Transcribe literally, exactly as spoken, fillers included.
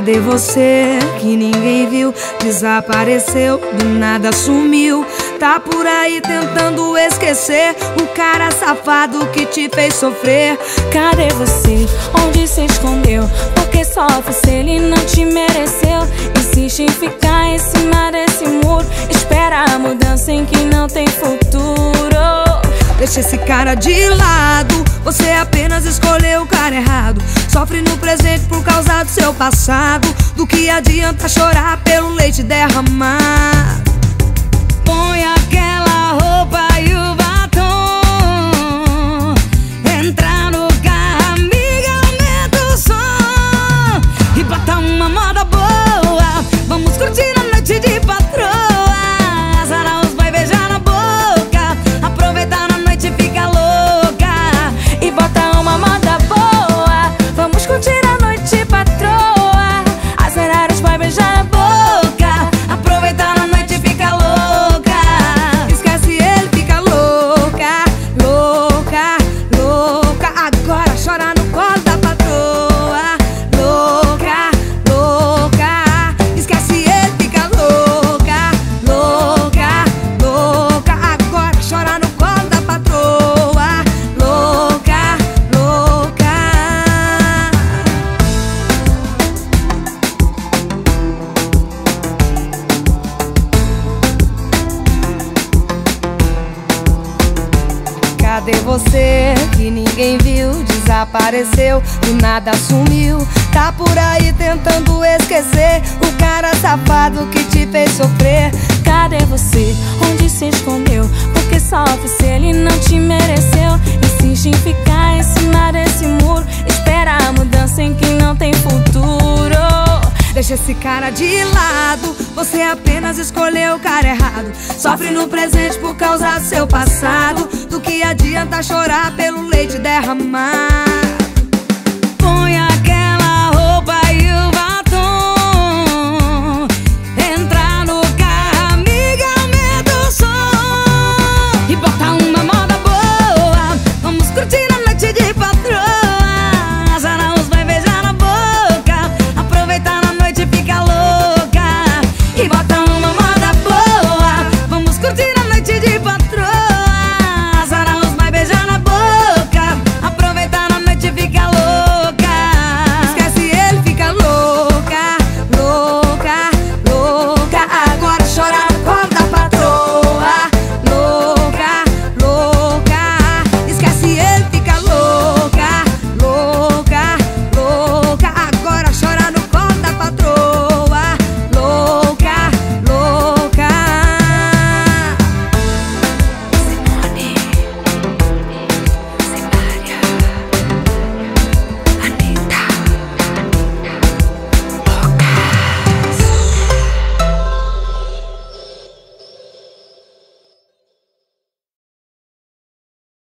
Cadê você que ninguém viu? Desapareceu, do nada sumiu. Tá por aí tentando esquecer o cara safado que te fez sofrer. Cadê você? Onde se escondeu? Porque sofre se ele não te mereceu. Insiste em ficar em cima desse muro. Espera a mudança em que não tem futuro. Deixa esse cara de lado, você apenas escolheu o cara errado. Sofre no presente por causa do seu passado. Do que adianta chorar pelo leite derramar? Põe aquela roupa e o batom. Entra no carro, amiga, aumenta o som. E bota uma moda boa. Vamos curtir a noite de patroa. Azara os vai beijar na boca. Aproveitar na noite e fica louca. E bota uma moda boa. Vamos curtir a noite patroa. Azara os vai beijar na boca. Aproveitar na noite e fica louca. Esquece ele, fica louca, louca, louca. Agora chora no colo da patroa. Louca, louca. Esquece ele, fica louca, louca, louca. Agora chora no colo da patroa. Louca, louca. Cadê você que ninguém viu? Desapareceu, do nada sumiu. Tá por aí tentando esquecer o cara safado que te fez sofrer. Cadê você? Onde se escondeu? Porque sofre se ele não te mereceu. Insiste em ficar em cima desse muro. Espera a mudança em que não tem futuro. Deixa esse cara de lado, você apenas escolheu o cara errado. Sofre no presente por causa do seu passado. Do que adianta chorar pelo leite derramar?